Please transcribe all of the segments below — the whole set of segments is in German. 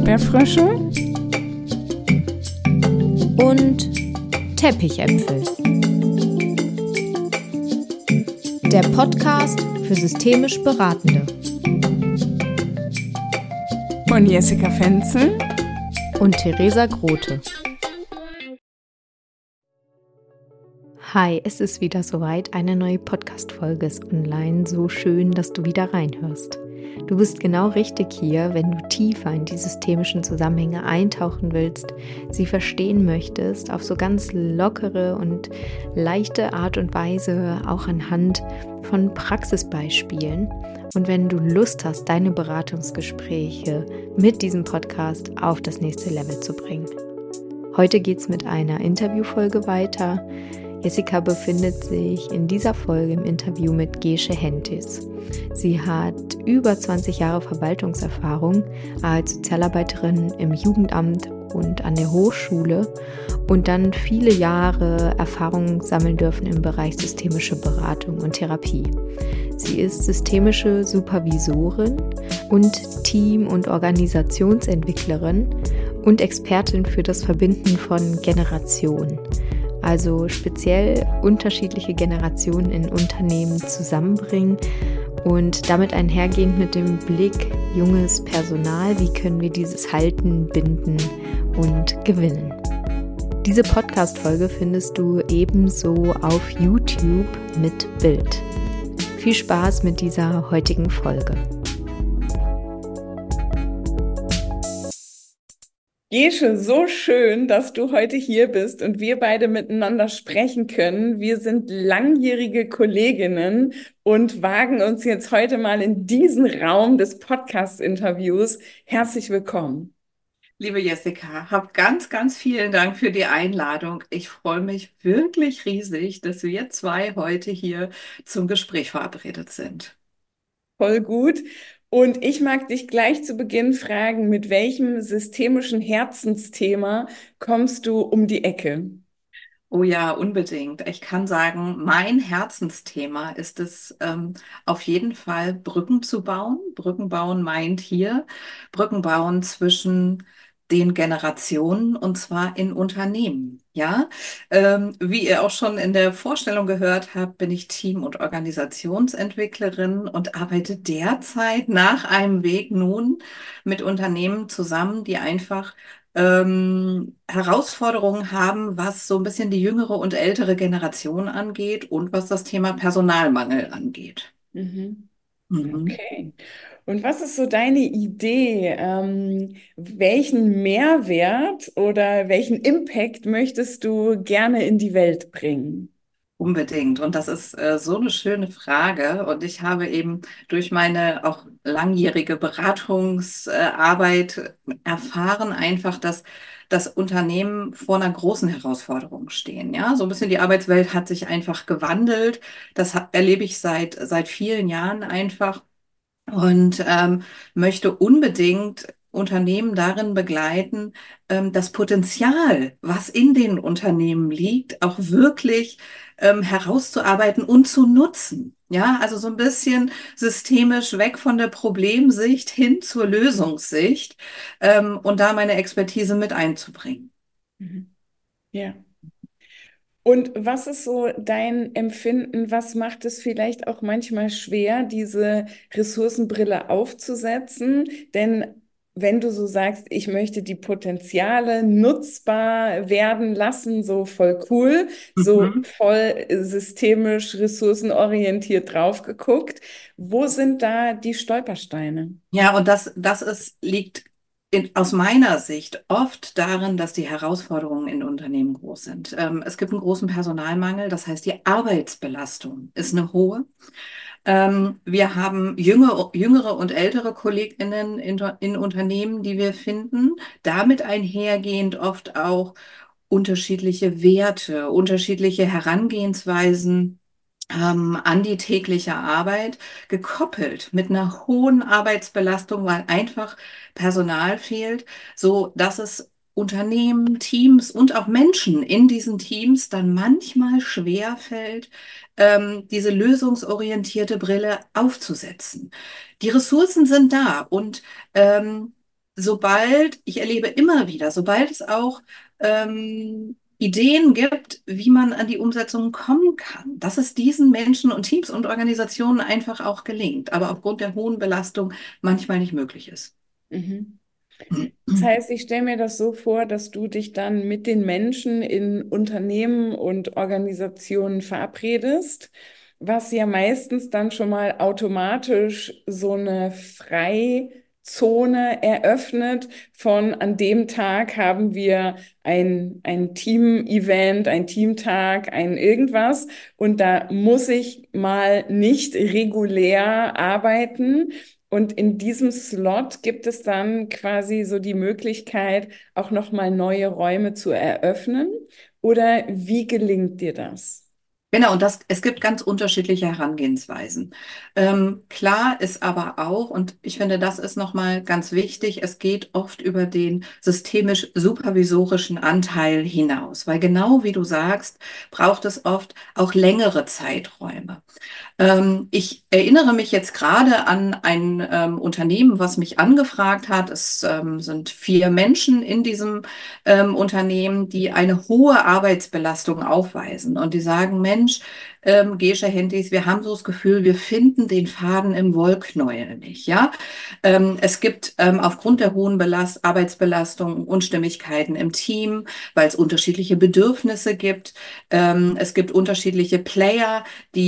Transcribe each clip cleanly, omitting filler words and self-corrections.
Erdbeerfrösche und Teppichäpfel. Der Podcast für systemisch Beratende. Von Jessica Fenzel und Theresa Grote. Hi, es ist wieder soweit. Eine neue Podcast-Folge ist online. So schön, dass du wieder reinhörst. Du bist genau richtig hier, wenn du tiefer in die systemischen Zusammenhänge eintauchen willst, sie verstehen möchtest, auf so ganz lockere und leichte Art und Weise, auch anhand von Praxisbeispielen. Und wenn du Lust hast, deine Beratungsgespräche mit diesem Podcast auf das nächste Level zu bringen. Heute geht es mit einer Interviewfolge weiter. Jessica befindet sich in dieser Folge im Interview mit Gesche Hentis. Sie hat über 20 Jahre Verwaltungserfahrung als Sozialarbeiterin im Jugendamt und an der Hochschule und dann viele Jahre Erfahrung sammeln dürfen im Bereich systemische Beratung und Therapie. Sie ist systemische Supervisorin und Team- und Organisationsentwicklerin und Expertin für das Verbinden von Generationen. Also speziell unterschiedliche Generationen in Unternehmen zusammenbringen und damit einhergehend mit dem Blick junges Personal, wie können wir dieses halten, binden und gewinnen. Diese Podcast-Folge findest du ebenso auf YouTube mit Bild. Viel Spaß mit dieser heutigen Folge. Gesche, so schön, dass du heute hier bist und wir beide miteinander sprechen können. Wir sind langjährige Kolleginnen und wagen uns jetzt heute mal in diesen Raum des Podcast-Interviews. Herzlich willkommen. Liebe Jessica, hab ganz, ganz vielen Dank für die Einladung. Ich freue mich wirklich riesig, dass wir zwei heute hier zum Gespräch verabredet sind. Voll gut. Und ich mag dich gleich zu Beginn fragen, mit welchem systemischen Herzensthema kommst du um die Ecke? Oh ja, unbedingt. Ich kann sagen, mein Herzensthema ist es, auf jeden Fall Brücken zu bauen. Brücken bauen meint hier Brücken bauen zwischen den Generationen und zwar in Unternehmen. Ja, wie ihr auch schon in der Vorstellung gehört habt, bin ich Team- und Organisationsentwicklerin und arbeite derzeit nach einem Weg nun mit Unternehmen zusammen, die einfach Herausforderungen haben, was so ein bisschen die jüngere und ältere Generation angeht und was das Thema Personalmangel angeht. Mhm. Mhm. Okay. Und was ist so deine Idee? Welchen Mehrwert oder welchen Impact möchtest du gerne in die Welt bringen? Unbedingt. Und das ist so eine schöne Frage. Und ich habe eben durch meine auch langjährige Beratungsarbeit erfahren, einfach, dass das Unternehmen vor einer großen Herausforderung stehen. Ja, so ein bisschen die Arbeitswelt hat sich einfach gewandelt. Erlebe ich seit vielen Jahren einfach und möchte unbedingt Unternehmen darin begleiten, das Potenzial, was in den Unternehmen liegt, auch wirklich herauszuarbeiten und zu nutzen. Ja, also so ein bisschen systemisch weg von der Problemsicht hin zur Lösungssicht und da meine Expertise mit einzubringen. Mhm. Ja. Und was ist so dein Empfinden? Was macht es vielleicht auch manchmal schwer, diese Ressourcenbrille aufzusetzen? Denn wenn du so sagst, ich möchte die Potenziale nutzbar werden lassen, so voll cool, so Mhm. voll systemisch, ressourcenorientiert drauf geguckt, wo sind da die Stolpersteine? Ja, und liegt aus meiner Sicht oft darin, dass die Herausforderungen in Unternehmen groß sind. Es gibt einen großen Personalmangel, das heißt, die Arbeitsbelastung ist eine hohe. Wir haben jüngere und ältere KollegInnen in Unternehmen, die wir finden. Damit einhergehend oft auch unterschiedliche Werte, unterschiedliche Herangehensweisen an die tägliche Arbeit, gekoppelt mit einer hohen Arbeitsbelastung, weil einfach Personal fehlt, so dass es Unternehmen, Teams und auch Menschen in diesen Teams dann manchmal schwer fällt, diese lösungsorientierte Brille aufzusetzen. Die Ressourcen sind da und ich erlebe immer wieder, sobald es auch Ideen gibt, wie man an die Umsetzung kommen kann, dass es diesen Menschen und Teams und Organisationen einfach auch gelingt, aber aufgrund der hohen Belastung manchmal nicht möglich ist. Mhm. Das heißt, ich stelle mir das so vor, dass du dich dann mit den Menschen in Unternehmen und Organisationen verabredest, was ja meistens dann schon mal automatisch so eine Freizone eröffnet von an dem Tag haben wir ein Team-Event, ein Teamtag, ein irgendwas und da muss ich mal nicht regulär arbeiten. Und in diesem Slot gibt es dann quasi so die Möglichkeit, auch nochmal neue Räume zu eröffnen. Oder wie gelingt dir das? Genau, und es gibt ganz unterschiedliche Herangehensweisen. Klar ist aber auch, und ich finde, das ist nochmal ganz wichtig, es geht oft über den systemisch-supervisorischen Anteil hinaus, weil genau wie du sagst, braucht es oft auch längere Zeiträume. Ich erinnere mich jetzt gerade an ein Unternehmen, was mich angefragt hat. Es sind 4 Menschen in diesem Unternehmen, die eine hohe Arbeitsbelastung aufweisen. Und die sagen, Mensch, Gesche Hentis, wir haben so das Gefühl, wir finden den Faden im Wollknäuel nicht. Ja? Es gibt aufgrund der hohen Arbeitsbelastung Unstimmigkeiten im Team, weil es unterschiedliche Bedürfnisse gibt. Es gibt unterschiedliche Player,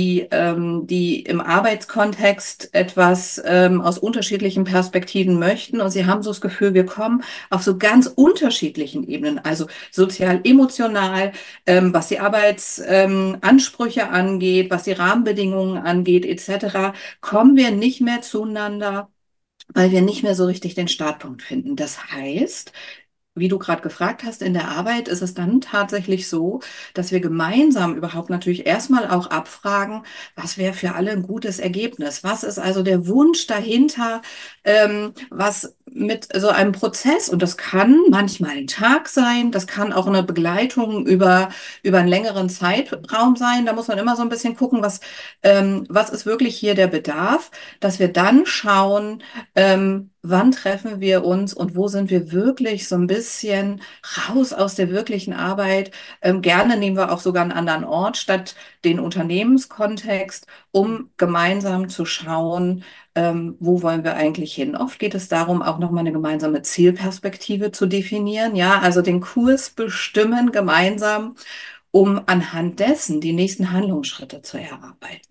die im Arbeitskontext etwas aus unterschiedlichen Perspektiven möchten. Und sie haben so das Gefühl, wir kommen auf so ganz unterschiedlichen Ebenen, also sozial, emotional, was die Arbeitsansprüche angeht, was die Rahmenbedingungen angeht, etc., kommen wir nicht mehr zueinander, weil wir nicht mehr so richtig den Startpunkt finden. Das heißt, wie du gerade gefragt hast, in der Arbeit ist es dann tatsächlich so, dass wir gemeinsam überhaupt natürlich erstmal auch abfragen, was wäre für alle ein gutes Ergebnis? Was ist also der Wunsch dahinter, was mit so einem Prozess, und das kann manchmal ein Tag sein, das kann auch eine Begleitung über einen längeren Zeitraum sein. Da muss man immer so ein bisschen gucken, was ist wirklich hier der Bedarf, dass wir dann schauen, wann treffen wir uns und wo sind wir wirklich so ein bisschen raus aus der wirklichen Arbeit. Gerne nehmen wir auch sogar einen anderen Ort statt den Unternehmenskontext, um gemeinsam zu schauen, wo wollen wir eigentlich hin. Oft geht es darum, auch nochmal eine gemeinsame Zielperspektive zu definieren, ja, also den Kurs bestimmen gemeinsam, um anhand dessen die nächsten Handlungsschritte zu erarbeiten.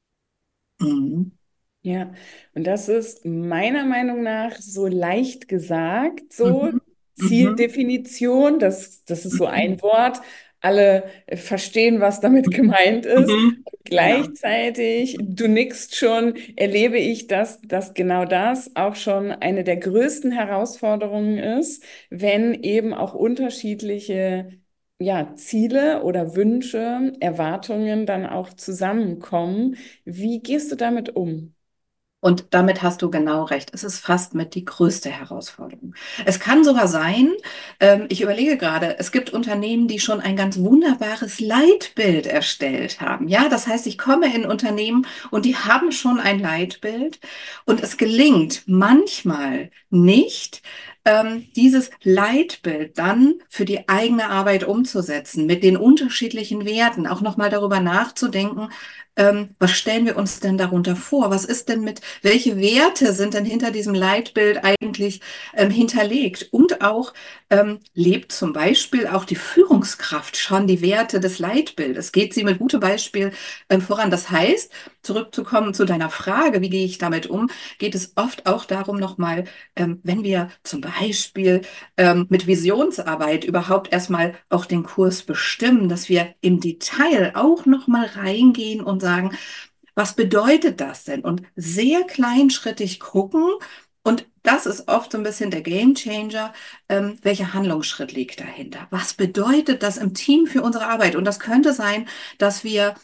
Mhm. Ja, und das ist meiner Meinung nach so leicht gesagt, so Mhm. Mhm. Zieldefinition, das ist so Mhm. ein Wort. Alle verstehen, was damit gemeint ist. Mhm. Genau. Gleichzeitig, du nickst schon, erlebe ich, dass genau das auch schon eine der größten Herausforderungen ist, wenn eben auch unterschiedliche, ja, Ziele oder Wünsche, Erwartungen dann auch zusammenkommen. Wie gehst du damit um? Und damit hast du genau recht. Es ist fast mit die größte Herausforderung. Es kann sogar sein, ich überlege gerade, es gibt Unternehmen, die schon ein ganz wunderbares Leitbild erstellt haben. Ja, das heißt, ich komme in Unternehmen und die haben schon ein Leitbild und es gelingt manchmal nicht, dieses Leitbild dann für die eigene Arbeit umzusetzen, mit den unterschiedlichen Werten, auch nochmal darüber nachzudenken, was stellen wir uns denn darunter vor? Was ist denn welche Werte sind denn hinter diesem Leitbild eigentlich hinterlegt? Und auch lebt zum Beispiel auch die Führungskraft schon die Werte des Leitbildes? Geht sie mit gutem Beispiel voran? Das heißt, zurückzukommen zu deiner Frage, wie gehe ich damit um, geht es oft auch darum, nochmal, wenn wir zum Beispiel mit Visionsarbeit überhaupt erstmal auch den Kurs bestimmen, dass wir im Detail auch nochmal reingehen und sagen, was bedeutet das denn? Und sehr kleinschrittig gucken. Und das ist oft so ein bisschen der Gamechanger. Welcher Handlungsschritt liegt dahinter? Was bedeutet das im Team für unsere Arbeit? Und das könnte sein, dass wir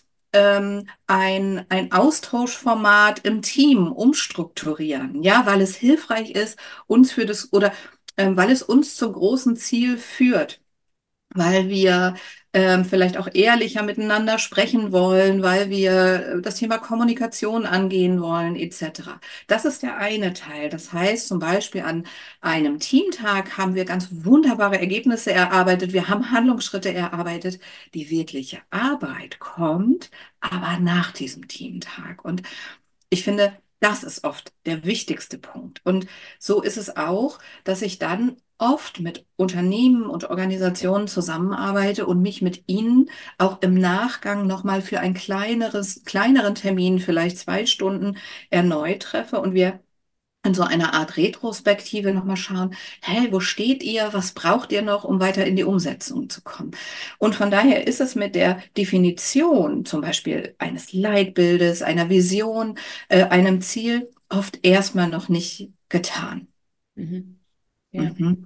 ein Austauschformat im Team umstrukturieren, ja, weil es hilfreich ist, uns weil es uns zum großen Ziel führt, weil wir vielleicht auch ehrlicher miteinander sprechen wollen, weil wir das Thema Kommunikation angehen wollen, etc. Das ist der eine Teil. Das heißt, zum Beispiel an einem Teamtag haben wir ganz wunderbare Ergebnisse erarbeitet. Wir haben Handlungsschritte erarbeitet. Die wirkliche Arbeit kommt aber nach diesem Teamtag. Und ich finde, das ist oft der wichtigste Punkt. Und so ist es auch, dass ich dann oft mit Unternehmen und Organisationen zusammenarbeite und mich mit ihnen auch im Nachgang nochmal für ein kleineren Termin, vielleicht 2 Stunden, erneut treffe und wir in so einer Art Retrospektive nochmal schauen, hey, wo steht ihr? Was braucht ihr noch, um weiter in die Umsetzung zu kommen? Und von daher ist es mit der Definition zum Beispiel eines Leitbildes, einer Vision, einem Ziel oft erstmal noch nicht getan. Mhm. Ja. Mhm.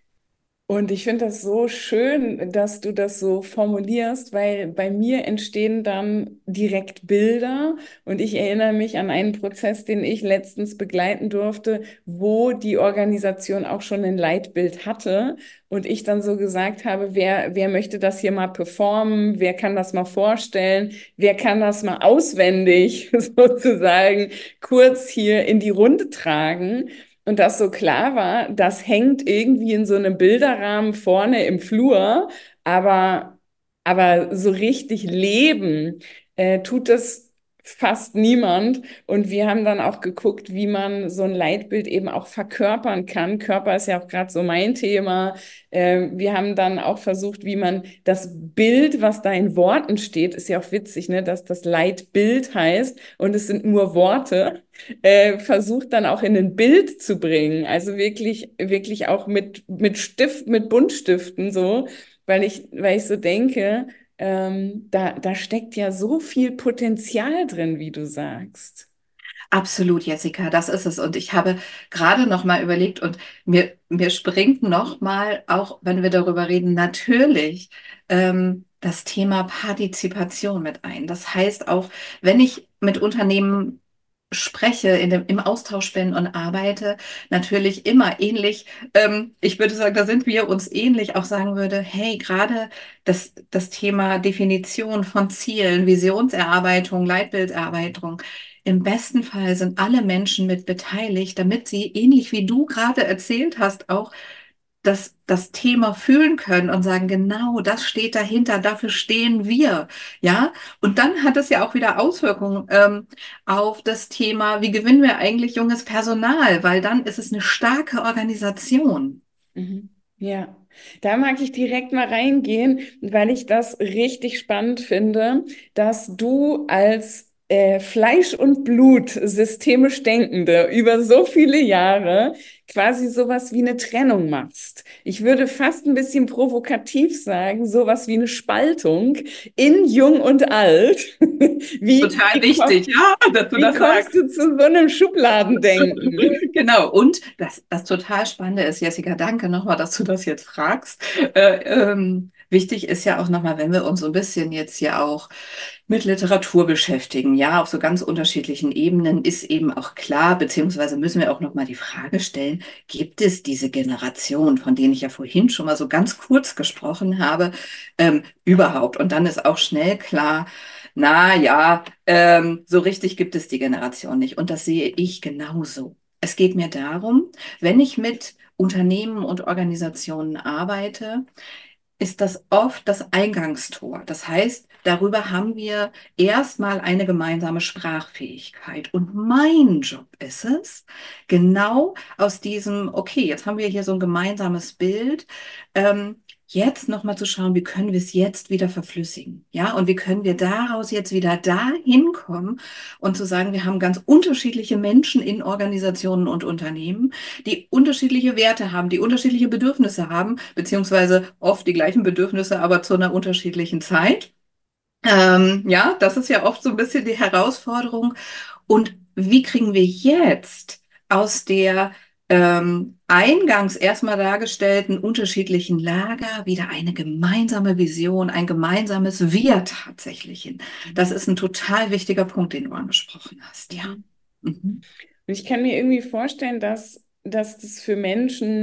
Und ich finde das so schön, dass du das so formulierst, weil bei mir entstehen dann direkt Bilder und ich erinnere mich an einen Prozess, den ich letztens begleiten durfte, wo die Organisation auch schon ein Leitbild hatte und ich dann so gesagt habe, wer möchte das hier mal performen, wer kann das mal vorstellen, wer kann das mal auswendig sozusagen kurz hier in die Runde tragen. Und das so klar war, das hängt irgendwie in so einem Bilderrahmen vorne im Flur, aber, aber so richtig leben tut das fast niemand. Und wir haben dann auch geguckt, wie man so ein Leitbild eben auch verkörpern kann. Körper ist ja auch gerade so mein Thema. Wir haben dann auch versucht, wie man das Bild, was da in Worten steht, ist ja auch witzig, ne, dass das Leitbild heißt und es sind nur Worte versucht dann auch in ein Bild zu bringen. Also wirklich auch mit Stift, mit Buntstiften so, weil ich so denke, da steckt ja so viel Potenzial drin, wie du sagst. Absolut, Jessica, das ist es. Und ich habe gerade noch mal überlegt und mir springt noch mal, auch wenn wir darüber reden, natürlich das Thema Partizipation mit ein. Das heißt auch, wenn ich mit Unternehmen spreche, im Austausch bin und arbeite, natürlich immer ähnlich. Ich würde sagen, da sind wir uns ähnlich, auch sagen würde, hey, gerade das Thema Definition von Zielen, Visionserarbeitung, Leitbilderarbeitung, im besten Fall sind alle Menschen mit beteiligt, damit sie, ähnlich wie du gerade erzählt hast, auch das Thema fühlen können und sagen, genau, das steht dahinter, dafür stehen wir, ja. Und dann hat es ja auch wieder Auswirkungen auf das Thema, wie gewinnen wir eigentlich junges Personal, weil dann ist es eine starke Organisation. Mhm. Ja, da mag ich direkt mal reingehen, weil ich das richtig spannend finde, dass du als Fleisch und Blut systemisch Denkende über so viele Jahre quasi sowas wie eine Trennung machst. Ich würde fast ein bisschen provokativ sagen, sowas wie eine Spaltung in Jung und Alt. Total wichtig, ja, dass du Wie das kommst sagst. du zu so einem Schubladendenken? Genau, und das total Spannende ist, Jessica, danke nochmal, dass du das jetzt fragst. Wichtig ist ja auch nochmal, wenn wir uns so ein bisschen jetzt hier auch mit Literatur beschäftigen, ja, auf so ganz unterschiedlichen Ebenen, ist eben auch klar, beziehungsweise müssen wir auch nochmal die Frage stellen, gibt es diese Generation, von denen ich ja vorhin schon mal so ganz kurz gesprochen habe, überhaupt? Und dann ist auch schnell klar, na ja, so richtig gibt es die Generation nicht. Und das sehe ich genauso. Es geht mir darum, wenn ich mit Unternehmen und Organisationen arbeite, ist das oft das Eingangstor. Das heißt, darüber haben wir erstmal eine gemeinsame Sprachfähigkeit. Und mein Job ist es, genau aus diesem, okay, jetzt haben wir hier so ein gemeinsames Bild, jetzt nochmal zu schauen, wie können wir es jetzt wieder verflüssigen? Ja, und wie können wir daraus jetzt wieder dahin kommen und zu sagen, wir haben ganz unterschiedliche Menschen in Organisationen und Unternehmen, die unterschiedliche Werte haben, die unterschiedliche Bedürfnisse haben, beziehungsweise oft die gleichen Bedürfnisse, aber zu einer unterschiedlichen Zeit. Ja, das ist ja oft so ein bisschen die Herausforderung. Und wie kriegen wir jetzt aus der eingangs erstmal dargestellten unterschiedlichen Lager wieder eine gemeinsame Vision, ein gemeinsames Wir tatsächlich hin? Das ist ein total wichtiger Punkt, den du angesprochen hast, ja. Mhm. Mhm. Und ich kann mir irgendwie vorstellen, dass das für Menschen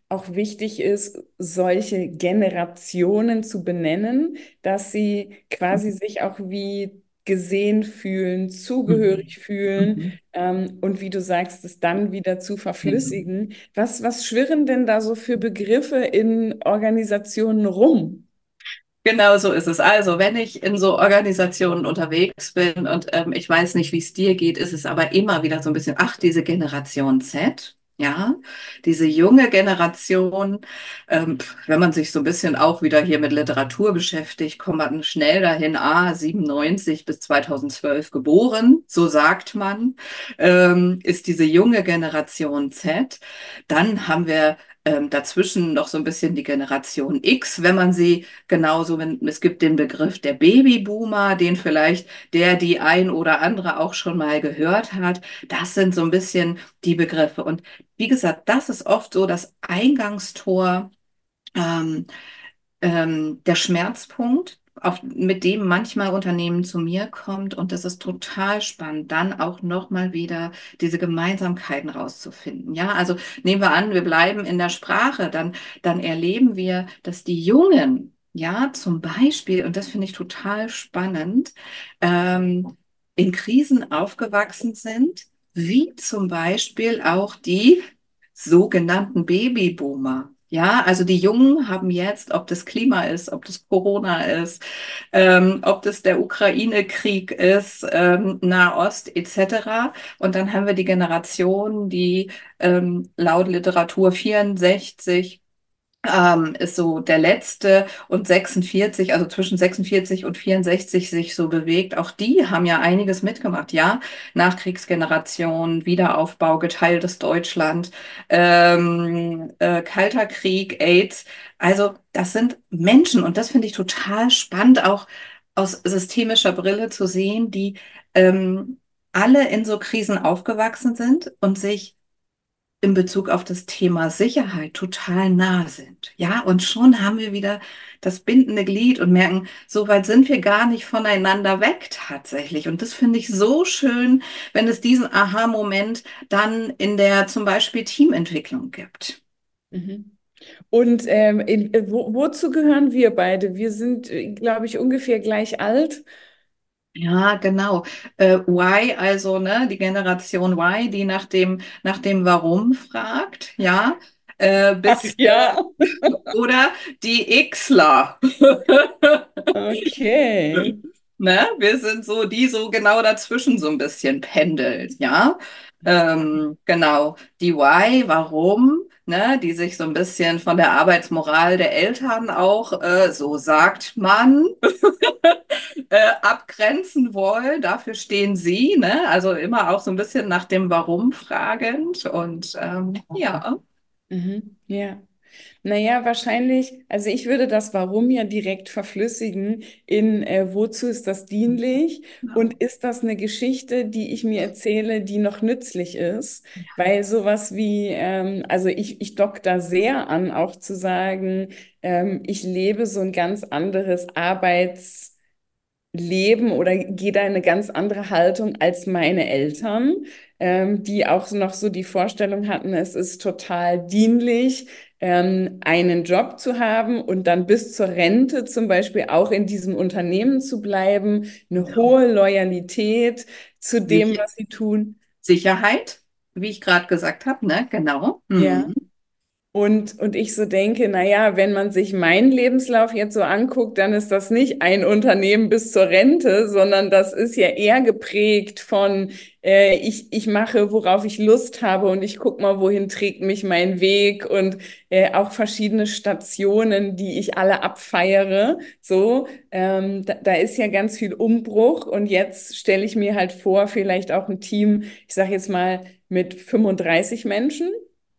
auch wichtig ist, solche Generationen zu benennen, dass sie quasi sich auch wie gesehen fühlen, Mhm. zugehörig fühlen, Mhm. und wie du sagst, es dann wieder zu Genau. verflüssigen. Was schwirren denn da so für Begriffe in Organisationen rum? Genau so ist es. Also, wenn ich in so Organisationen unterwegs bin und ich weiß nicht, wie es dir geht, ist es aber immer wieder so ein bisschen, ach, diese Generation Z, ja, diese junge Generation, wenn man sich so ein bisschen auch wieder hier mit Literatur beschäftigt, kommt man schnell dahin, 97 bis 2012 geboren, so sagt man, ist diese junge Generation Z. Dann haben wir dazwischen noch so ein bisschen die Generation X, wenn man sie genauso, wenn, es gibt den Begriff der Babyboomer, den vielleicht die ein oder andere auch schon mal gehört hat. Das sind so ein bisschen die Begriffe. Und wie gesagt, das ist oft so das Eingangstor, ähm, der Schmerzpunkt, mit dem manchmal Unternehmen zu mir kommt. Und das ist total spannend, dann auch nochmal wieder diese Gemeinsamkeiten rauszufinden. Ja, also nehmen wir an, wir bleiben in der Sprache, dann erleben wir, dass die Jungen, ja, zum Beispiel, und das finde ich total spannend, in Krisen aufgewachsen sind, wie zum Beispiel auch die sogenannten Babyboomer. Ja, also die Jungen haben jetzt, ob das Klima ist, ob das Corona ist, ob das der Ukraine-Krieg ist, Nahost etc. Und dann haben wir die Generation, die laut Literatur 64 ist so der letzte und 46, also zwischen 46 und 64 sich so bewegt. Auch die haben ja einiges mitgemacht, ja. Nachkriegsgeneration, Wiederaufbau, geteiltes Deutschland, Kalter Krieg, AIDS. Also das sind Menschen und das finde ich total spannend, auch aus systemischer Brille zu sehen, die alle in so Krisen aufgewachsen sind und sich in Bezug auf das Thema Sicherheit total nah sind. Ja, und schon haben wir wieder das bindende Glied und merken, so weit sind wir gar nicht voneinander weg tatsächlich. Und das finde ich so schön, wenn es diesen Aha-Moment dann in der zum Beispiel Teamentwicklung gibt. Mhm. Und wozu gehören wir beide? Wir sind, glaube ich, ungefähr gleich alt. Ja, genau. Why, also ne, die Generation Y, die nach dem Warum fragt, ja, Ach bis ja. oder die Xler. Okay. Ne? Wir sind so, die so genau dazwischen so ein bisschen pendeln, ja. Genau. Die Why, warum, ne? Die sich so ein bisschen von der Arbeitsmoral der Eltern auch, so sagt man, abgrenzen wollen. Dafür stehen sie, ne? Also immer auch so ein bisschen nach dem Warum fragend und ja. Mhm. Ja. Naja, wahrscheinlich, also ich würde das Warum ja direkt verflüssigen in wozu ist das dienlich und ist das eine Geschichte, die ich mir erzähle, die noch nützlich ist? Weil sowas wie, also ich dock da sehr an, auch zu sagen, ich lebe so ein ganz anderes leben oder gehe da in eine ganz andere Haltung als meine Eltern, die auch so noch so die Vorstellung hatten, es ist total dienlich, einen Job zu haben und dann bis zur Rente zum Beispiel auch in diesem Unternehmen zu bleiben, eine Genau. hohe Loyalität zu dem, Sicher was sie tun. Sicherheit, wie ich gerade gesagt habe, ne? Genau. Ja. Mhm. Und ich so denke, naja, wenn man sich meinen Lebenslauf jetzt so anguckt, dann ist das nicht ein Unternehmen bis zur Rente, sondern das ist ja eher geprägt von, ich mache, worauf ich Lust habe und ich guck mal, wohin trägt mich mein Weg und auch verschiedene Stationen, die ich alle abfeiere. So, da ist ja ganz viel Umbruch und jetzt stelle ich mir halt vor, vielleicht auch ein Team, ich sage jetzt mal mit 35 Menschen,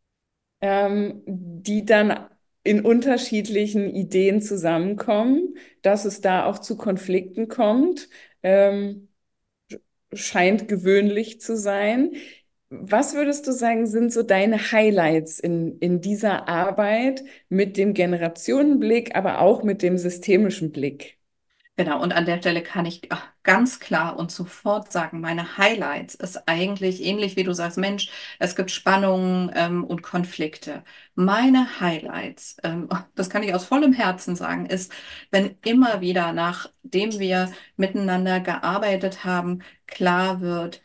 die dann in unterschiedlichen Ideen zusammenkommen, dass es da auch zu Konflikten kommt, ähm, scheint gewöhnlich zu sein. Was würdest du sagen, sind so deine Highlights in dieser Arbeit mit dem Generationenblick, aber auch mit dem systemischen Blick? Genau, und an der Stelle kann ich ganz klar und sofort sagen, meine Highlights ist eigentlich ähnlich wie du sagst, Mensch, es gibt Spannungen und Konflikte. Meine Highlights, das kann ich aus vollem Herzen sagen, ist, wenn immer wieder, nachdem wir miteinander gearbeitet haben, klar wird,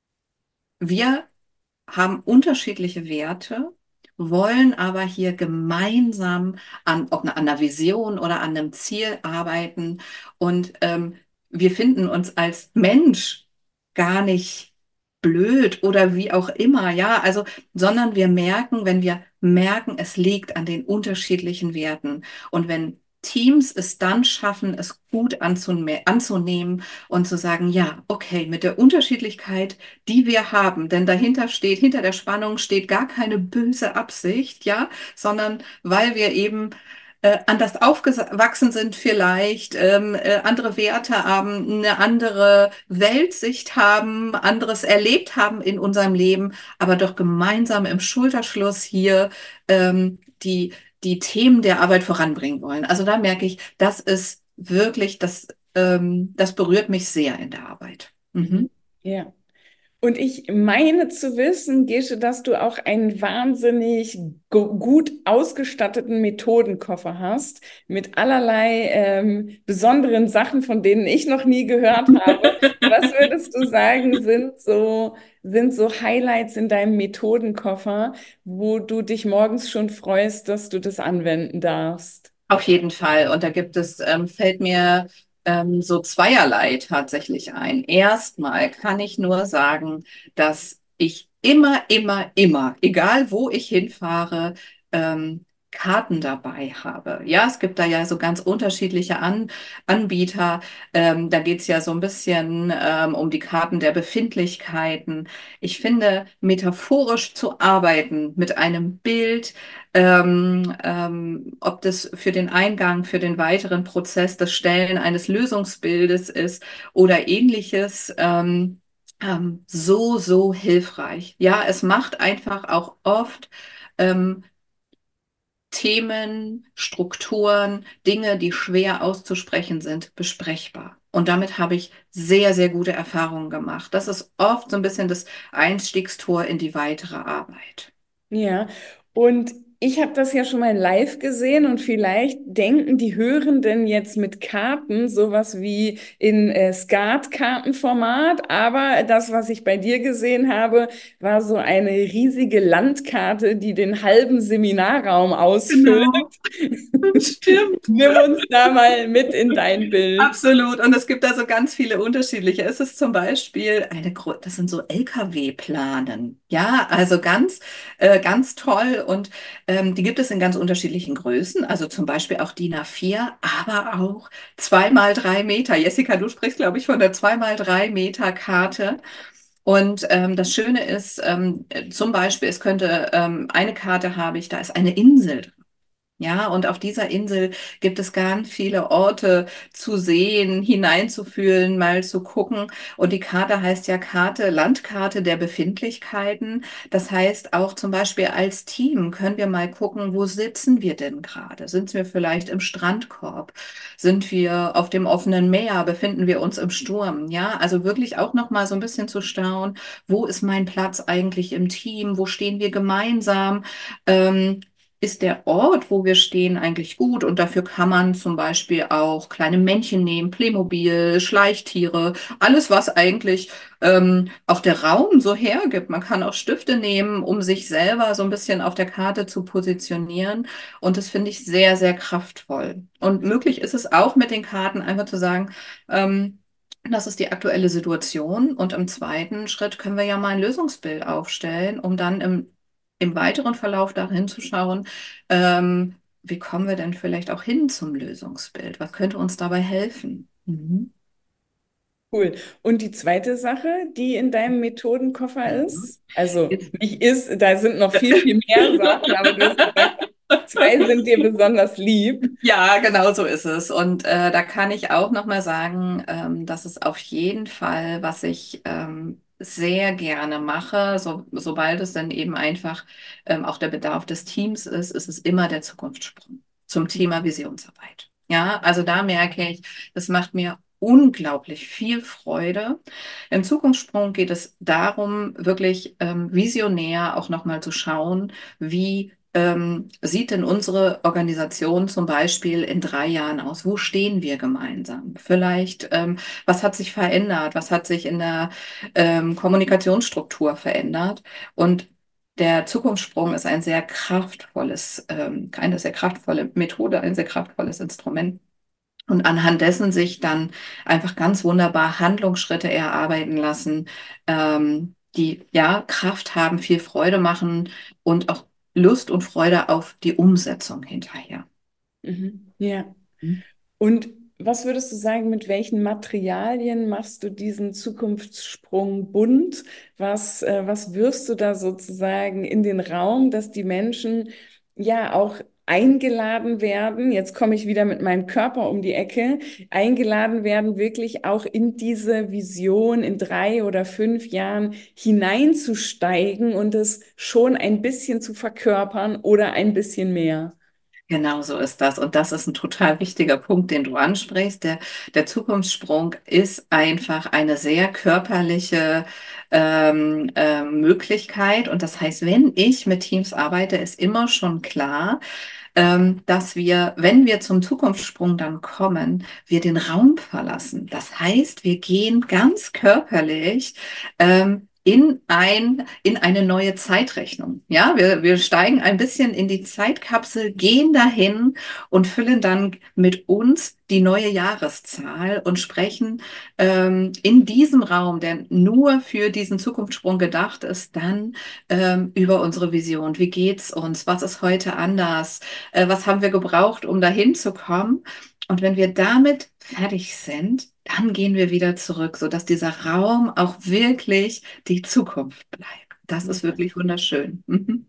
wir haben unterschiedliche Werte, wollen aber hier gemeinsam ob an einer Vision oder an einem Ziel arbeiten. Und wir finden uns als Mensch gar nicht blöd oder wie auch immer, ja, also, sondern wir merken, wenn wir merken, es liegt an den unterschiedlichen Werten. Und wenn Teams es dann schaffen, es gut anzunehmen und zu sagen, ja, okay, mit der Unterschiedlichkeit, die wir haben, denn hinter der Spannung steht gar keine böse Absicht, ja, sondern weil wir eben anders aufgewachsen sind vielleicht, andere Werte haben, eine andere Weltsicht haben, anderes erlebt haben in unserem Leben, aber doch gemeinsam im Schulterschluss hier die Themen der Arbeit voranbringen wollen. Also da merke ich, das ist wirklich, das berührt mich sehr in der Arbeit. Mhm. Ja. Und ich meine zu wissen, Gesche, dass du auch einen wahnsinnig gut ausgestatteten Methodenkoffer hast mit allerlei besonderen Sachen, von denen ich noch nie gehört habe. Was würdest du sagen, sind so Highlights in deinem Methodenkoffer, wo du dich morgens schon freust, dass du das anwenden darfst? Auf jeden Fall. Und da fällt mir so zweierlei tatsächlich ein. Erstmal kann ich nur sagen, dass ich immer, egal wo ich hinfahre, Karten dabei habe. Ja, es gibt da ja so ganz unterschiedliche Anbieter. Da geht es ja so ein bisschen um die Karten der Befindlichkeiten. Ich finde, metaphorisch zu arbeiten mit einem Bild, ob das für den Eingang, für den weiteren Prozess, das Stellen eines Lösungsbildes ist oder ähnliches, so hilfreich. Ja, es macht einfach auch oft ähm, Themen, Strukturen, Dinge, die schwer auszusprechen sind, besprechbar. Und damit habe ich sehr gute Erfahrungen gemacht. Das ist oft so ein bisschen das Einstiegstor in die weitere Arbeit. Ja, und ich habe das ja schon mal live gesehen und vielleicht denken die Hörenden jetzt mit Karten sowas wie in Skatkartenformat, aber das, was ich bei dir gesehen habe, war so eine riesige Landkarte, die den halben Seminarraum ausfüllt. Genau, stimmt. Nimm uns da mal mit in dein Bild. Absolut. Und es gibt da so ganz viele unterschiedliche. Es ist zum Beispiel das sind so LKW-Planen. Ja, also ganz toll. Und die gibt es in ganz unterschiedlichen Größen. Also zum Beispiel auch DIN A4, aber auch 2 mal 3 Meter. Jessica, du sprichst, glaube ich, von der 2 mal 3 Meter Karte. Und das Schöne ist, zum Beispiel, eine Karte habe ich, da ist eine Insel. Ja, und auf dieser Insel gibt es ganz viele Orte zu sehen, hineinzufühlen, mal zu gucken. Und die Karte heißt ja Landkarte der Befindlichkeiten. Das heißt auch zum Beispiel als Team können wir mal gucken, wo sitzen wir denn gerade? Sind wir vielleicht im Strandkorb? Sind wir auf dem offenen Meer? Befinden wir uns im Sturm? Ja, also wirklich auch noch mal so ein bisschen zu staunen, wo ist mein Platz eigentlich im Team? Wo stehen wir gemeinsam? Ist der Ort, wo wir stehen, eigentlich gut? Und dafür kann man zum Beispiel auch kleine Männchen nehmen, Playmobil, Schleichtiere, alles, was eigentlich auch der Raum so hergibt. Man kann auch Stifte nehmen, um sich selber so ein bisschen auf der Karte zu positionieren. Und das finde ich sehr kraftvoll. Und möglich ist es auch mit den Karten einfach zu sagen, das ist die aktuelle Situation. Und im zweiten Schritt können wir ja mal ein Lösungsbild aufstellen, um dann im weiteren Verlauf dahin zu schauen, wie kommen wir denn vielleicht auch hin zum Lösungsbild? Was könnte uns dabei helfen? Mhm. Cool. Und die zweite Sache, die in deinem Methodenkoffer Ja. ist, also Jetzt, nicht ist, da sind noch viel mehr Sachen, aber du hast gesagt, zwei sind dir besonders lieb. ja, genau so ist es. Und da kann ich auch noch mal sagen, das ist auf jeden Fall, was ich sehr gerne mache, sobald es dann eben einfach auch der Bedarf des Teams ist, ist es immer der Zukunftssprung zum Thema Visionsarbeit. Ja, also da merke ich, das macht mir unglaublich viel Freude. Im Zukunftssprung geht es darum, wirklich visionär auch nochmal zu schauen, wie sieht denn unsere Organisation zum Beispiel in 3 Jahren aus? Wo stehen wir gemeinsam? Vielleicht, was hat sich verändert? Was hat sich in der Kommunikationsstruktur verändert? Und der Zukunftssprung ist ein sehr kraftvolles, eine sehr kraftvolle Methode, ein sehr kraftvolles Instrument. Und anhand dessen sich dann einfach ganz wunderbar Handlungsschritte erarbeiten lassen, die ja Kraft haben, viel Freude machen und auch Lust und Freude auf die Umsetzung hinterher. Mhm. Ja. Und was würdest du sagen, mit welchen Materialien machst du diesen Zukunftssprung bunt? Was wirfst du da sozusagen in den Raum, dass die Menschen ja auch eingeladen werden? Jetzt komme ich wieder mit meinem Körper um die Ecke. Eingeladen werden, wirklich auch in diese Vision in 3 oder 5 Jahren hineinzusteigen und es schon ein bisschen zu verkörpern oder ein bisschen mehr. Genau so ist das. Und das ist ein total wichtiger Punkt, den du ansprichst. Der Zukunftssprung ist einfach eine sehr körperliche Möglichkeit. Und das heißt, wenn ich mit Teams arbeite, ist immer schon klar, dass wir, wenn wir zum Zukunftssprung dann kommen, wir den Raum verlassen. Das heißt, wir gehen ganz körperlich in eine neue Zeitrechnung. Ja, wir steigen ein bisschen in die Zeitkapsel, gehen dahin und füllen dann mit uns die neue Jahreszahl und sprechen in diesem Raum, der nur für diesen Zukunftssprung gedacht ist, dann über unsere Vision. Wie geht's uns? Was ist heute anders? Was haben wir gebraucht, um dahin zu kommen? Und wenn wir damit fertig sind, dann gehen wir wieder zurück, sodass dieser Raum auch wirklich die Zukunft bleibt. Das ist Ja, wirklich wunderschön. Mhm.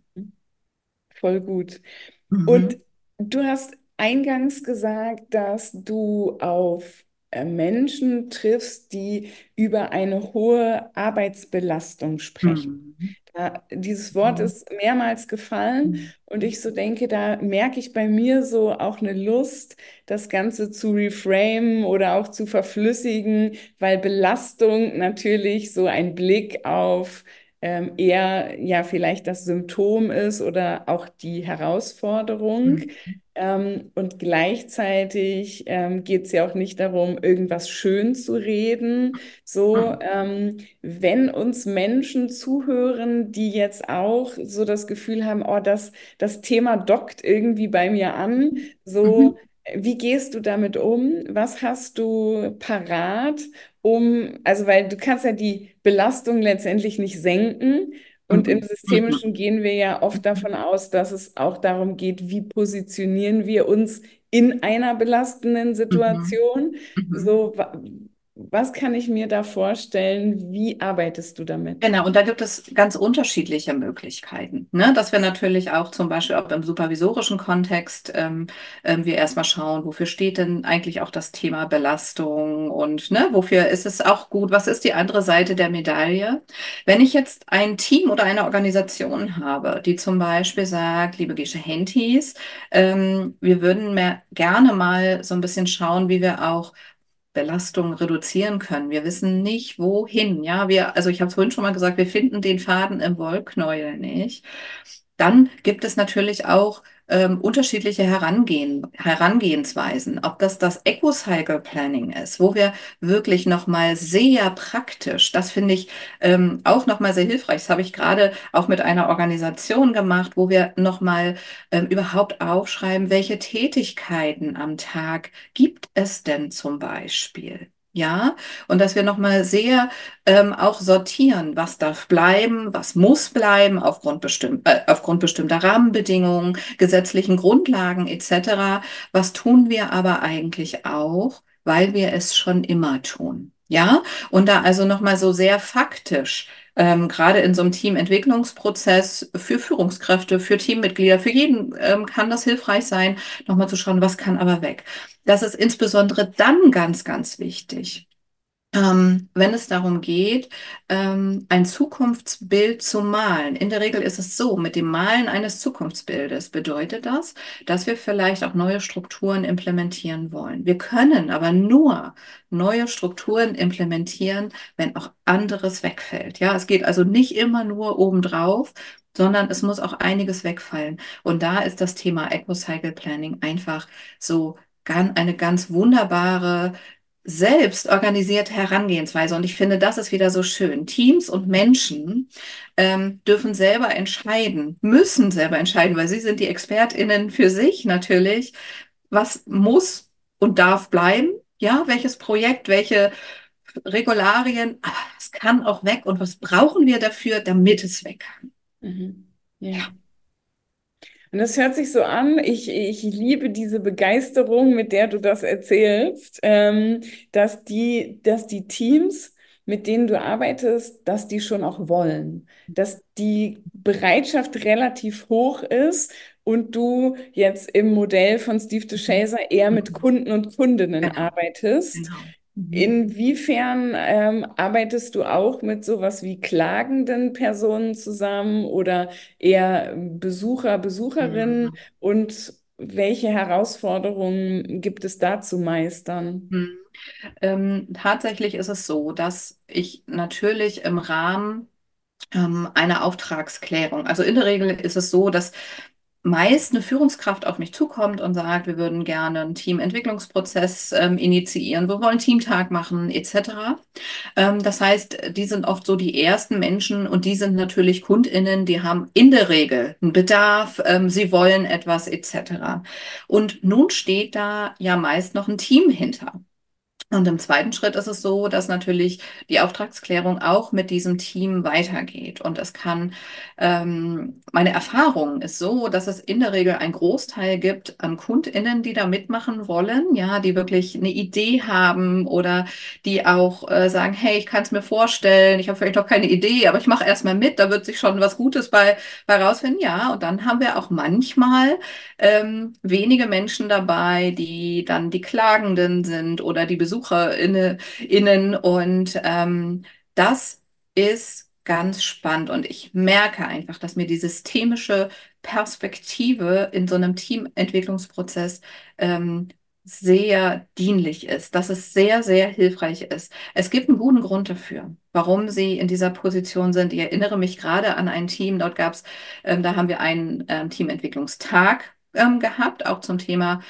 voll gut. Und Mhm. du hast eingangs gesagt, dass du auf Menschen triffst, die über eine hohe Arbeitsbelastung sprechen. Mhm. Dieses Wort ist mehrmals gefallen und ich so denke, da merke ich bei mir so auch eine Lust, das Ganze zu reframen oder auch zu verflüssigen, weil Belastung natürlich so ein Blick auf eher ja vielleicht das Symptom ist oder auch die Herausforderung. Mhm. Und gleichzeitig geht es ja auch nicht darum, irgendwas schön zu reden. So, Mhm. wenn uns Menschen zuhören, die jetzt auch so das Gefühl haben, oh, das Thema dockt irgendwie bei mir an, so, Mhm. wie gehst du damit um? Was hast du parat, also weil du kannst ja die Belastung letztendlich nicht senken. Und im Mhm. Systemischen gehen wir ja oft davon aus, dass es auch darum geht, wie positionieren wir uns in einer belastenden Mhm. Situation. Mhm. So, was kann ich mir da vorstellen? Wie arbeitest du damit? Genau, und da gibt es ganz unterschiedliche Möglichkeiten, ne? Dass wir natürlich auch zum Beispiel auch im supervisorischen Kontext wir erstmal schauen, wofür steht denn eigentlich auch das Thema Belastung und ne, wofür ist es auch gut, was ist die andere Seite der Medaille? Wenn ich jetzt ein Team oder eine Organisation habe, die zum Beispiel sagt, liebe Gesche Hentis, wir würden mehr, gerne mal so ein bisschen schauen, wie wir auch Belastung reduzieren können. Wir wissen nicht, wohin. Ja, also ich habe es vorhin schon mal gesagt, wir finden den Faden im Wollknäuel nicht. Dann gibt es natürlich auch unterschiedliche Herangehensweisen. Ob das Eco-Cycle Planning ist, wo wir wirklich nochmal sehr praktisch, das finde ich auch nochmal sehr hilfreich. Das habe ich gerade auch mit einer Organisation gemacht, wo wir nochmal überhaupt aufschreiben, welche Tätigkeiten am Tag gibt es denn zum Beispiel? Ja, und dass wir nochmal sehr auch sortieren, was darf bleiben, was muss bleiben aufgrund bestimmter Rahmenbedingungen, gesetzlichen Grundlagen etc. Was tun wir aber eigentlich auch, weil wir es schon immer tun? Ja, und da also nochmal so sehr faktisch gerade in so einem Teamentwicklungsprozess für Führungskräfte, für Teammitglieder, für jeden kann das hilfreich sein, nochmal zu schauen, was kann aber weg. Das ist insbesondere dann ganz, ganz wichtig, wenn es darum geht, ein Zukunftsbild zu malen. In der Regel ist es so, mit dem Malen eines Zukunftsbildes bedeutet das, dass wir vielleicht auch neue Strukturen implementieren wollen. Wir können aber nur neue Strukturen implementieren, wenn auch anderes wegfällt. Ja, es geht also nicht immer nur obendrauf, sondern es muss auch einiges wegfallen. Und da ist das Thema Eco-Cycle Planning einfach so eine ganz wunderbare selbst organisierte Herangehensweise. Und ich finde, das ist wieder so schön. Teams und Menschen dürfen selber entscheiden, müssen selber entscheiden, weil sie sind die ExpertInnen für sich natürlich. Was muss und darf bleiben? Ja, welches Projekt, welche Regularien, aber es kann auch weg. Und was brauchen wir dafür, damit es weg kann? Mhm. Ja. Und das hört sich so an, ich liebe diese Begeisterung, mit der du das erzählst, dass die Teams, mit denen du arbeitest, dass die schon auch wollen, dass die Bereitschaft relativ hoch ist und du jetzt im Modell von Steve DeShazer eher mit Mhm. Kunden und Kundinnen Genau, arbeitest. genau. Mhm. Inwiefern arbeitest du auch mit sowas wie klagenden Personen zusammen oder eher Besucher, Besucherinnen? Mhm. Und welche Herausforderungen gibt es da zu meistern? Mhm. Tatsächlich ist es so, dass ich natürlich im Rahmen einer Auftragsklärung, also in der Regel ist es so, dass meist eine Führungskraft auf mich zukommt und sagt, wir würden gerne einen Teamentwicklungsprozess initiieren, wir wollen einen Teamtag machen, etc. Das heißt, die sind oft so die ersten Menschen und die sind natürlich KundInnen, die haben in der Regel einen Bedarf, sie wollen etwas, etc. Und nun steht da ja meist noch ein Team hinter. Und im zweiten Schritt ist es so, dass natürlich die Auftragsklärung auch mit diesem Team weitergeht. Und es kann, meine Erfahrung ist so, dass es in der Regel einen Großteil gibt an KundInnen, die da mitmachen wollen, ja, die wirklich eine Idee haben oder die auch sagen, hey, ich kann es mir vorstellen, ich habe vielleicht noch keine Idee, aber ich mache erstmal mit, da wird sich schon was Gutes bei rausfinden. Ja, und dann haben wir auch manchmal wenige Menschen dabei, die dann die Klagenden sind oder die BesucherInnen. Und das ist ganz spannend. Und ich merke einfach, dass mir die systemische Perspektive in so einem Teamentwicklungsprozess sehr dienlich ist, dass es sehr, sehr hilfreich ist. Es gibt einen guten Grund dafür, warum Sie in dieser Position sind. Ich erinnere mich gerade an ein Team, dort gab es, da haben wir einen Teamentwicklungstag gehabt, auch zum Thema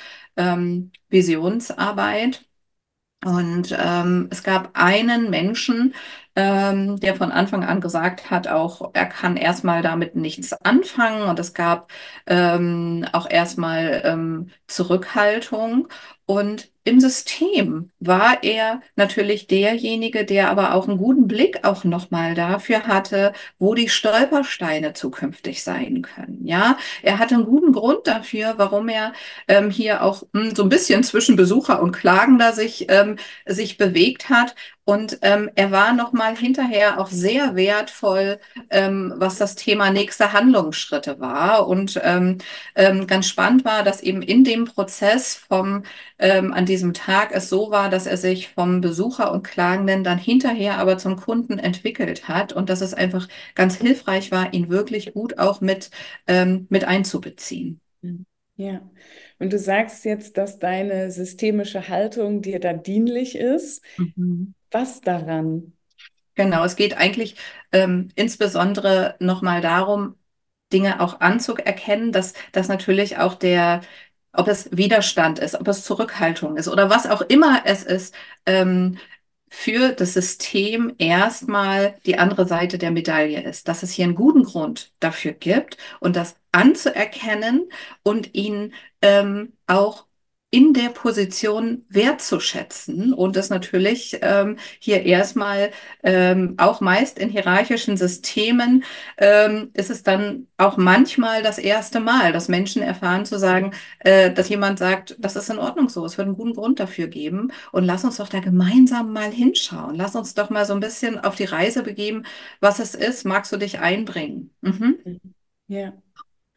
Visionsarbeit. Und es gab einen Menschen, der von Anfang an gesagt hat, auch er kann erstmal damit nichts anfangen. Und es gab auch erstmal Zurückhaltung. Und im System war er natürlich derjenige, der aber auch einen guten Blick auch nochmal dafür hatte, wo die Stolpersteine zukünftig sein können. Ja, er hatte einen guten Grund dafür, warum er hier auch so ein bisschen zwischen Besucher und Klagender sich bewegt hat. Und er war nochmal hinterher auch sehr wertvoll, was das Thema nächste Handlungsschritte war. Und ganz spannend war, dass eben in dem Prozess an diesem Tag es so war, dass er sich vom Besucher und Klagenden dann hinterher aber zum Kunden entwickelt hat und dass es einfach ganz hilfreich war, ihn wirklich gut auch mit einzubeziehen. Ja, und du sagst jetzt, dass deine systemische Haltung dir da dienlich ist. Mhm. Was daran? Genau, es geht eigentlich insbesondere nochmal darum, Dinge auch anzuerkennen, dass das natürlich auch ob es Widerstand ist, ob es Zurückhaltung ist oder was auch immer es ist, ähm, für das System erstmal die andere Seite der Medaille ist, dass es hier einen guten Grund dafür gibt und das anzuerkennen und ihn auch in der Position wertzuschätzen und das natürlich hier erstmal auch meist in hierarchischen Systemen ist es dann auch manchmal das erste Mal, dass Menschen erfahren zu sagen, dass jemand sagt, das ist in Ordnung so, es wird einen guten Grund dafür geben und lass uns doch da gemeinsam mal hinschauen. Lass uns doch mal so ein bisschen auf die Reise begeben, was es ist. Magst du dich einbringen? Mhm. Ja.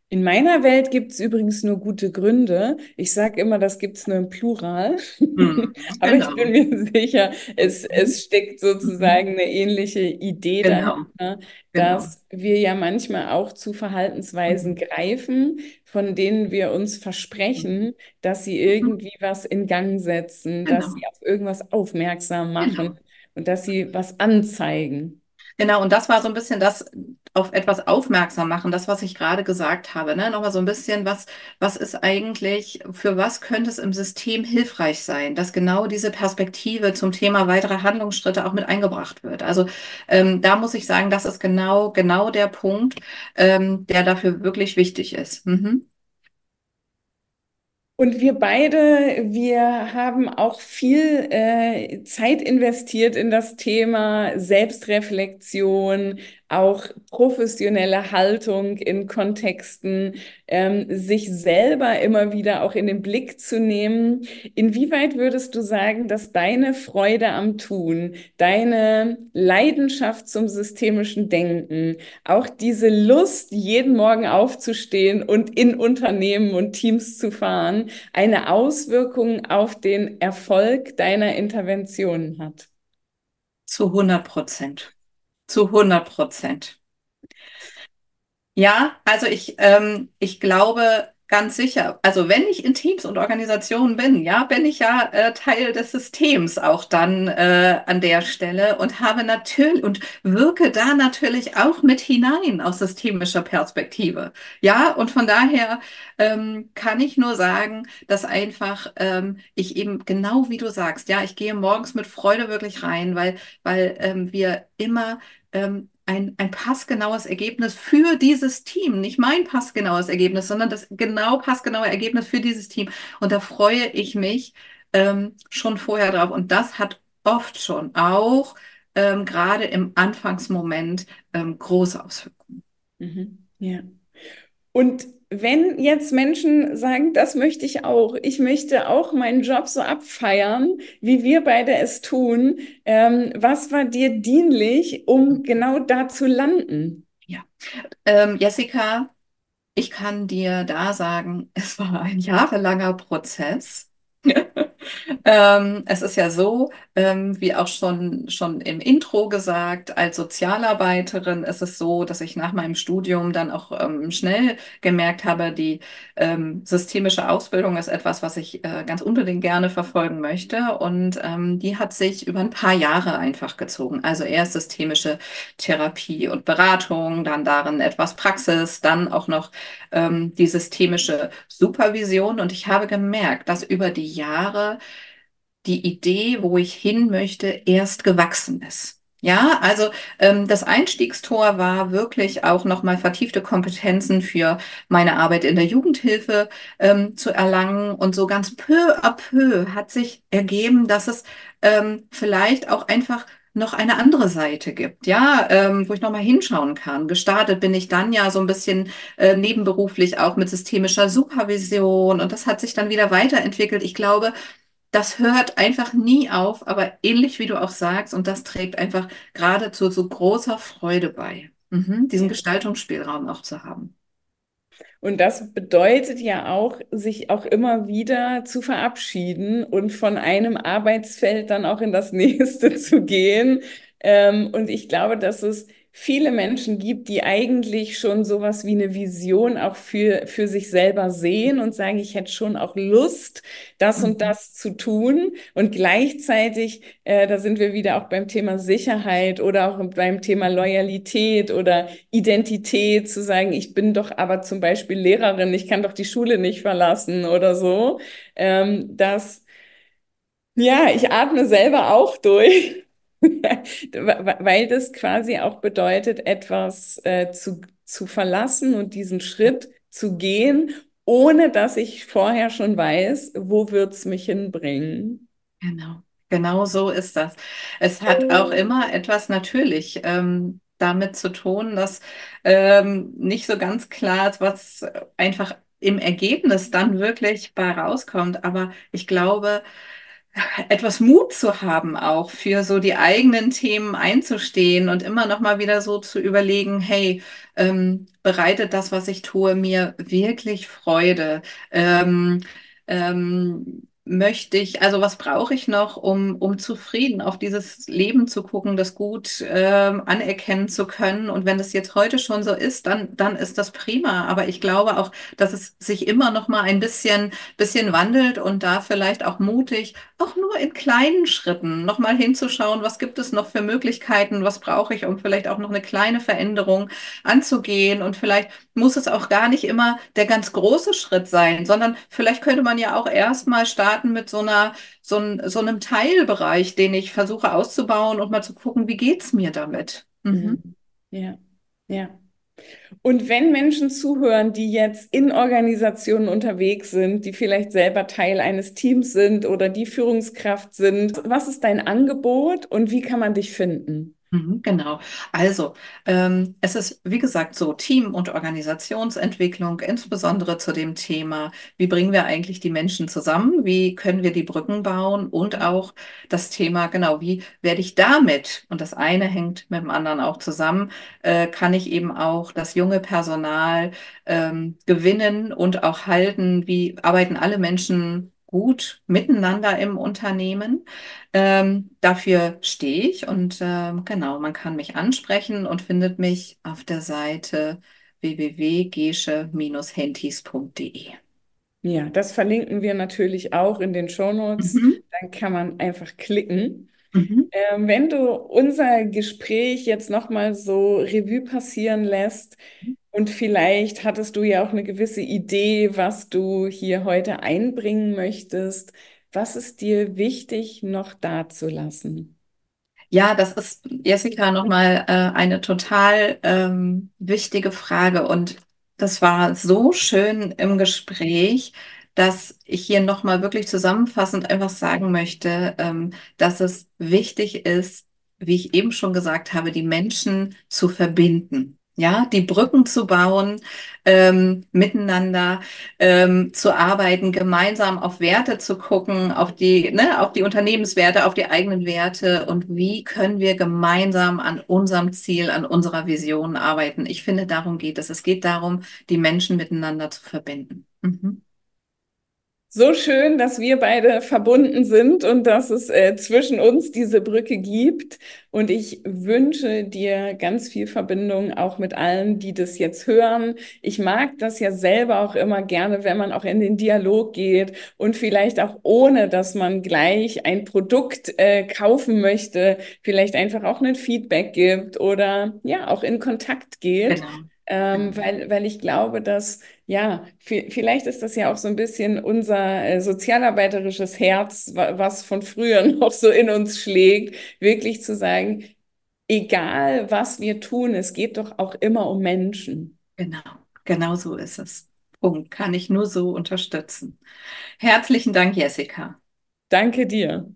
In meiner Welt gibt es übrigens nur gute Gründe. Ich sage immer, das gibt es nur im Plural. Mhm. Aber ich Genau. bin mir sicher, Mhm. es steckt Mhm. sozusagen eine ähnliche Idee Genau, dahinter, genau. dass wir ja manchmal auch zu Verhaltensweisen Mhm. greifen, von denen wir uns versprechen, dass sie Mhm. irgendwie was in Gang setzen, dass sie Genau, auf irgendwas aufmerksam machen genau. und dass sie was anzeigen. Genau, und das war so ein bisschen das auf etwas aufmerksam machen, das, was ich gerade gesagt habe, ne? Nochmal so ein bisschen, was ist eigentlich, für was könnte es im System hilfreich sein, dass genau diese Perspektive zum Thema weitere Handlungsschritte auch mit eingebracht wird. Also da muss ich sagen, das ist genau der Punkt, der dafür wirklich wichtig ist. Mhm. Und wir beide, wir haben auch viel Zeit investiert in das Thema Selbstreflexion, auch professionelle Haltung in Kontexten, sich selber immer wieder auch in den Blick zu nehmen. Inwieweit würdest du sagen, dass deine Freude am Tun, deine Leidenschaft zum systemischen Denken, auch diese Lust, jeden Morgen aufzustehen und in Unternehmen und Teams zu fahren, eine Auswirkung auf den Erfolg deiner Interventionen hat? Zu 100%. Zu 100%. Ja, also ich glaube ganz sicher, also wenn ich in Teams und Organisationen bin, ja, bin ich ja Teil des Systems auch dann an der Stelle und habe natürlich und wirke da natürlich auch mit hinein aus systemischer Perspektive. Ja, und von daher kann ich nur sagen, dass einfach ich eben genau wie du sagst, ja, ich gehe morgens mit Freude wirklich rein, weil wir immer ein passgenaues Ergebnis für dieses Team, nicht mein passgenaues Ergebnis, sondern das genau passgenaue Ergebnis für dieses Team. Und da freue ich mich schon vorher drauf. Und das hat oft schon auch gerade im Anfangsmoment große Auswirkungen. Mhm. Ja. Und wenn jetzt Menschen sagen, das möchte ich möchte auch meinen Job so abfeiern, wie wir beide es tun, was war dir dienlich, um genau da zu landen? Ja. Jessica, ich kann dir da sagen, es war ein jahrelanger Prozess. Es ist ja so, wie auch schon im Intro gesagt, als Sozialarbeiterin ist es so, dass ich nach meinem Studium dann auch schnell gemerkt habe, die systemische Ausbildung ist etwas, was ich ganz unbedingt gerne verfolgen möchte. Und die hat sich über ein paar Jahre einfach gezogen. Also erst systemische Therapie und Beratung, dann darin etwas Praxis, dann auch noch die systemische Supervision. Und ich habe gemerkt, dass über die Jahre die Idee, wo ich hin möchte, erst gewachsen ist. Ja, also das Einstiegstor war wirklich auch nochmal vertiefte Kompetenzen für meine Arbeit in der Jugendhilfe zu erlangen. Und so ganz peu à peu hat sich ergeben, dass es vielleicht auch einfach noch eine andere Seite gibt, ja, wo ich nochmal hinschauen kann. Gestartet bin ich dann ja so ein bisschen nebenberuflich auch mit systemischer Supervision und das hat sich dann wieder weiterentwickelt. Ich glaube, das hört einfach nie auf, aber ähnlich wie du auch sagst, und das trägt einfach gerade zu so großer Freude bei, diesen Gestaltungsspielraum auch zu haben. Und das bedeutet ja auch, sich auch immer wieder zu verabschieden und von einem Arbeitsfeld dann auch in das nächste zu gehen. Und ich glaube, dass es viele Menschen gibt, die eigentlich schon sowas wie eine Vision auch für sich selber sehen und sagen, ich hätte schon auch Lust, das und Mhm. das zu tun. Und gleichzeitig, da sind wir wieder auch beim Thema Sicherheit oder auch beim Thema Loyalität oder Identität, zu sagen, ich bin doch aber zum Beispiel Lehrerin, ich kann doch die Schule nicht verlassen oder so. Das, ja, ich atme selber auch durch, weil das quasi auch bedeutet, etwas zu verlassen und diesen Schritt zu gehen, ohne dass ich vorher schon weiß, wo wird's mich hinbringen. Genau, genau so ist das. Es hat auch immer etwas natürlich damit zu tun, dass nicht so ganz klar ist, was einfach im Ergebnis dann wirklich bei rauskommt. Aber ich glaube, etwas Mut zu haben, auch für so die eigenen Themen einzustehen und immer noch mal wieder so zu überlegen, hey, bereitet das, was ich tue, mir wirklich Freude? Möchte ich, also was brauche ich noch, um zufrieden auf dieses Leben zu gucken, das gut anerkennen zu können? Und wenn das jetzt heute schon so ist, dann ist das prima. Aber ich glaube auch, dass es sich immer noch mal ein bisschen wandelt und da vielleicht auch mutig, auch nur in kleinen Schritten nochmal hinzuschauen, was gibt es noch für Möglichkeiten, was brauche ich, um vielleicht auch noch eine kleine Veränderung anzugehen. Und vielleicht muss es auch gar nicht immer der ganz große Schritt sein, sondern vielleicht könnte man ja auch erstmal starten mit so einem Teilbereich, den ich versuche auszubauen und mal zu gucken, wie geht's mir damit? Mhm. Mhm. Ja, ja. Und wenn Menschen zuhören, die jetzt in Organisationen unterwegs sind, die vielleicht selber Teil eines Teams sind oder die Führungskraft sind, was ist dein Angebot und wie kann man dich finden? Genau. Also, es ist, wie gesagt, so Team- und Organisationsentwicklung, insbesondere zu dem Thema, wie bringen wir eigentlich die Menschen zusammen, wie können wir die Brücken bauen und auch das Thema, genau, wie werde ich damit, und das eine hängt mit dem anderen auch zusammen, kann ich eben auch das junge Personal gewinnen und auch halten, wie arbeiten alle Menschen gut miteinander im Unternehmen. Dafür stehe ich und genau, man kann mich ansprechen und findet mich auf der Seite www.gesche-hentis.de. Ja, das verlinken wir natürlich auch in den Shownotes. Mhm. Dann kann man einfach klicken. Mhm. Wenn du unser Gespräch jetzt nochmal so Revue passieren lässt und vielleicht hattest du ja auch eine gewisse Idee, was du hier heute einbringen möchtest, was ist dir wichtig noch dazulassen? Ja, das ist, Jessica, nochmal eine total wichtige Frage. Und das war so schön im Gespräch, dass ich hier nochmal wirklich zusammenfassend einfach sagen möchte, dass es wichtig ist, wie ich eben schon gesagt habe, die Menschen zu verbinden. Ja, die Brücken zu bauen, miteinander zu arbeiten, gemeinsam auf Werte zu gucken, auf die Unternehmenswerte, auf die eigenen Werte und wie können wir gemeinsam an unserem Ziel, an unserer Vision arbeiten. Ich finde, darum geht es. Es geht darum, die Menschen miteinander zu verbinden. Mhm. So schön, dass wir beide verbunden sind und dass es zwischen uns diese Brücke gibt. Und ich wünsche dir ganz viel Verbindung auch mit allen, die das jetzt hören. Ich mag das ja selber auch immer gerne, wenn man auch in den Dialog geht und vielleicht auch ohne, dass man gleich ein Produkt kaufen möchte, vielleicht einfach auch ein Feedback gibt oder ja, auch in Kontakt geht. Genau. Genau. Weil ich glaube, dass, ja, vielleicht ist das ja auch so ein bisschen unser sozialarbeiterisches Herz, was von früher noch so in uns schlägt, wirklich zu sagen, egal was wir tun, es geht doch auch immer um Menschen. Genau. Genau so ist es. Punkt. Kann ich nur so unterstützen. Herzlichen Dank, Jessica. Danke dir.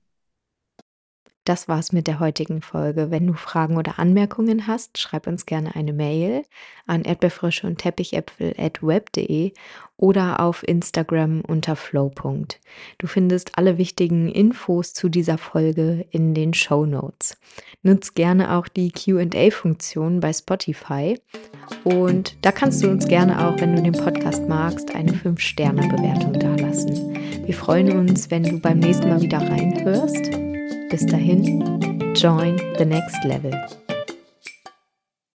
Das war's mit der heutigen Folge. Wenn du Fragen oder Anmerkungen hast, schreib uns gerne eine Mail an erdbeerfrösche und teppichäpfel@web.de oder auf Instagram unter flow. Du findest alle wichtigen Infos zu dieser Folge in den Shownotes. Nutz gerne auch die Q&A-Funktion bei Spotify und da kannst du uns gerne auch, wenn du den Podcast magst, eine 5-Sterne-Bewertung dalassen. Wir freuen uns, wenn du beim nächsten Mal wieder reinhörst. Bis dahin, join the next level.